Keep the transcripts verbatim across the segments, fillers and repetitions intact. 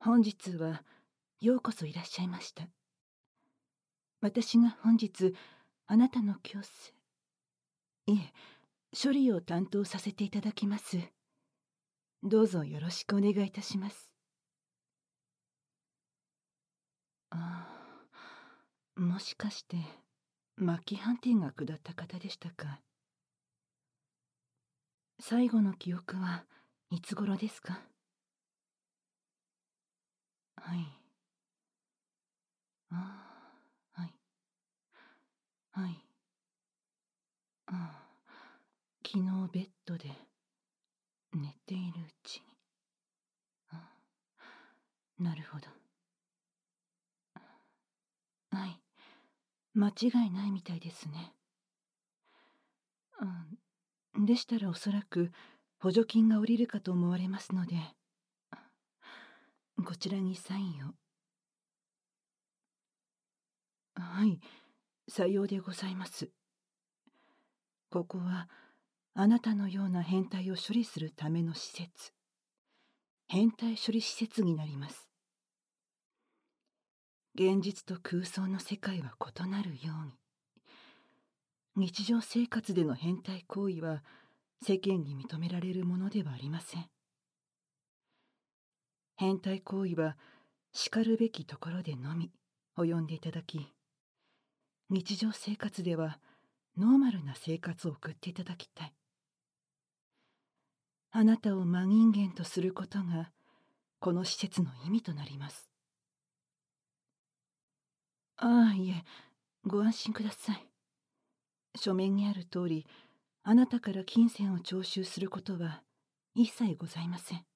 本日はようこそいらっしゃいました。私が本日あなたの矯正、いえ、処理を担当させていただきます。どうぞよろしくお願いいたします。ああ、もしかして末期判定が下った方でしたか。最後の記憶はいつ頃ですか。はい。ああ、はい。はい。ああ、昨日ベッドで寝ているうちに。ああ、なるほど。はい。間違いないみたいですね。うん、でしたらおそらく補助金が下りるかと思われますので、こちらにサインを。はい、さようでございます。ここはあなたのような変態を処理するための施設、変態処理施設になります。現実と空想の世界は異なるように、日常生活での変態行為は世間に認められるものではありません。変態行為はしかるべきところでのみ及んでいただき、日常生活ではノーマルな生活を送っていただきたい。あなたを真人間とすることがこの施設の意味となります。ああ、いえ、ご安心ください。書面にある通り、あなたから金銭を徴収することは一切ございません。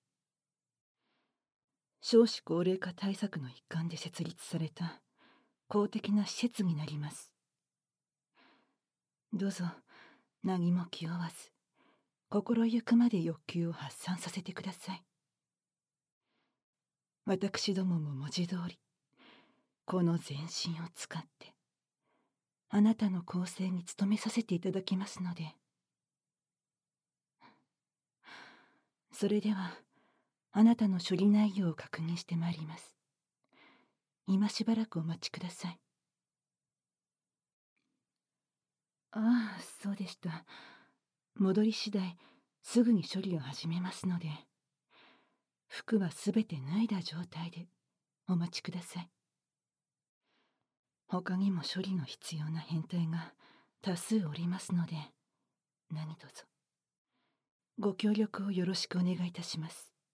少子高齢化対策の一環で設立された公的な施設になります。どうぞ何も気負わず、心ゆくまで欲求を発散させてください。私どもも文字通り、この全身を使ってあなたの更生に努めさせていただきますので。それではあなたの処理内容を確認してまいります。今しばらくお待ちください。ああ、そうでした。戻り次第すぐに処理を始めますので、服はすべて脱いだ状態でお待ちください。他にも処理の必要な変態が多数おりますので、何卒ご協力をよろしくお願いいたします。